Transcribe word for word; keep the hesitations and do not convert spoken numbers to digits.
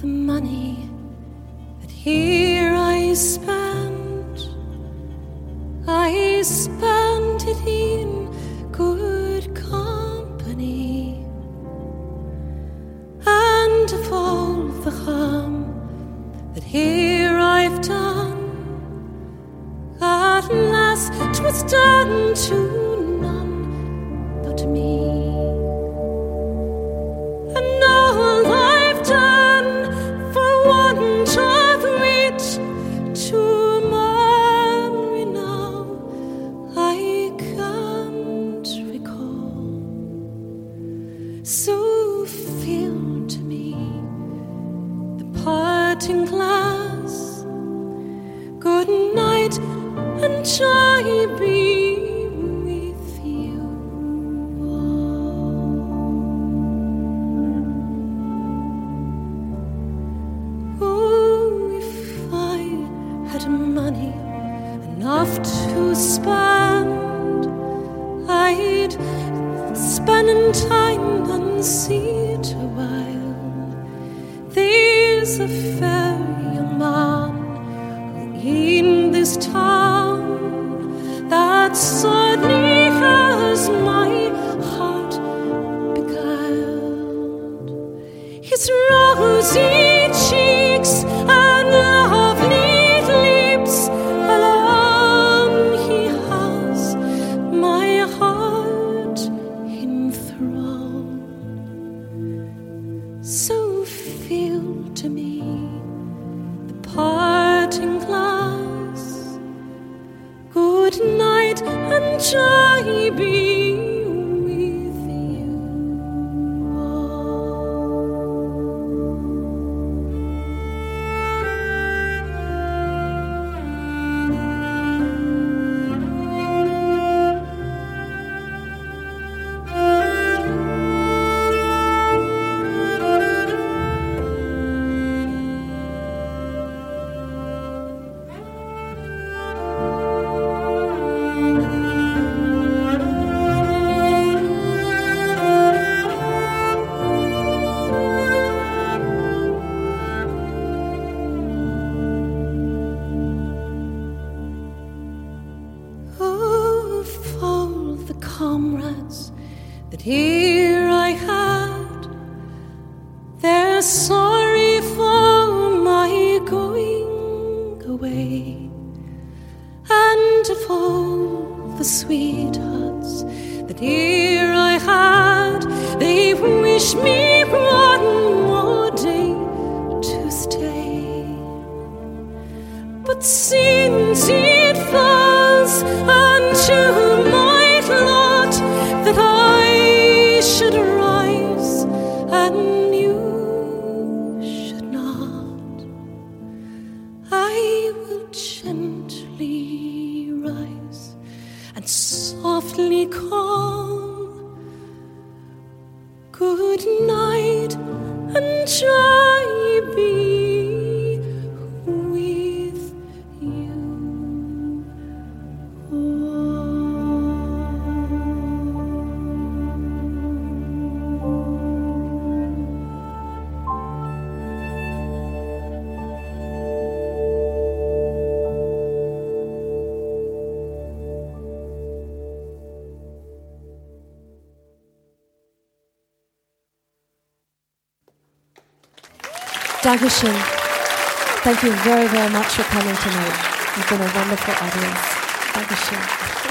the money that here I spent, I spent it in good company, and of all the harm that here I've done, at last 'twas done to none but me. And all I've done for want of wit to memory now I can't recall. So fill to me the parting glass. Good night, and joy be with you all. Oh, if I had money enough to spend, I'd spend in time and see it a while. There's a fair young man in this town that suddenly has my heart beguiled. His rosy cheeks and lovely lips alone, he has my heart enthralled. So feel to me the parting glass. Good night and joy be with you comrades that here I had, they're sorry for my going away, and of all the sweethearts that here I had, they wish me one more day to stay. But since it falls unto my lot that I should rise and you should not, I will gently rise and softly call good night and joy be with you. Dankeschön. Thank you very, very much for coming tonight. You've been a wonderful audience. Dankeschön.